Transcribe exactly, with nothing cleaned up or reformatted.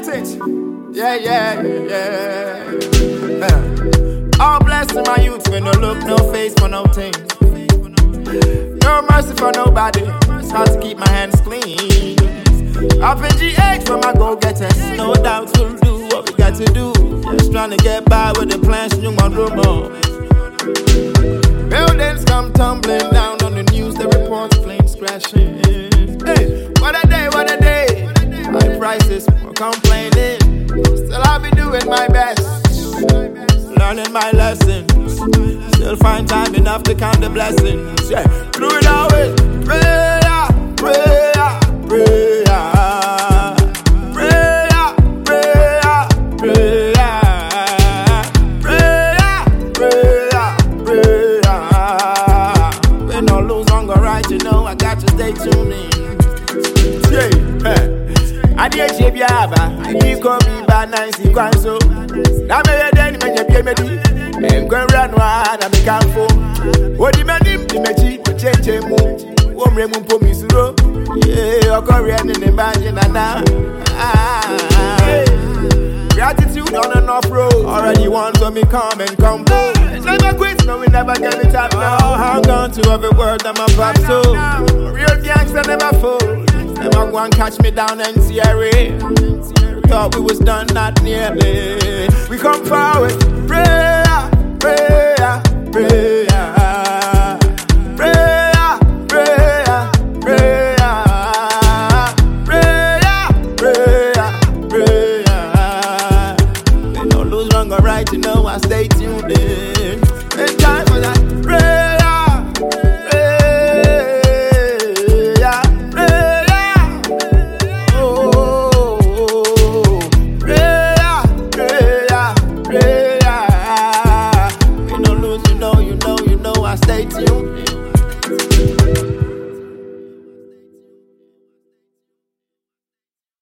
get it. Yeah, yeah, yeah, yeah. Uh. All blessed in my youth, when no look, no face for no thing. No mercy for nobody. It's hard to keep my hands clean. Up in G H for my go-getters. No doubt we'll do what we got to do. Just trying to get by with the plans, you want rumor. Buildings come tumbling down on the news. The reports planes crashing. Hey, what a day, what a day. High prices, more complaining. Still I'll be doing my best. Learning my lessons. Still find time enough to count the blessings. Yeah, through it all with prayer, prayer, prayer. Prayer, prayer, prayer. Prayer, prayer, prayer. When no lose hunger right, you know I got to stay tuned in. Yeah, I did shape yaba. I did call me by nice so. Now me a den me a me di. Em gwen run one na me can fo. Odi me dim di me chi me change mu. Wo mre mu po mi suro. Yeah, okore ni ne banje na na. Gratitude on and off road. Already won so me come and come go. Never quit, no we never give it up now. Hang on to every word that my pop so. Real gangster never fold. Never go and catch me down in Sierra. Thought we was done, not nearly. We come forward, prayer, prayer, prayer, prayer, prayer, prayer, prayer, prayer, prayer. They don't lose wrong or right, you know I stay tuned in. It's time for that prayer. Stay tuned.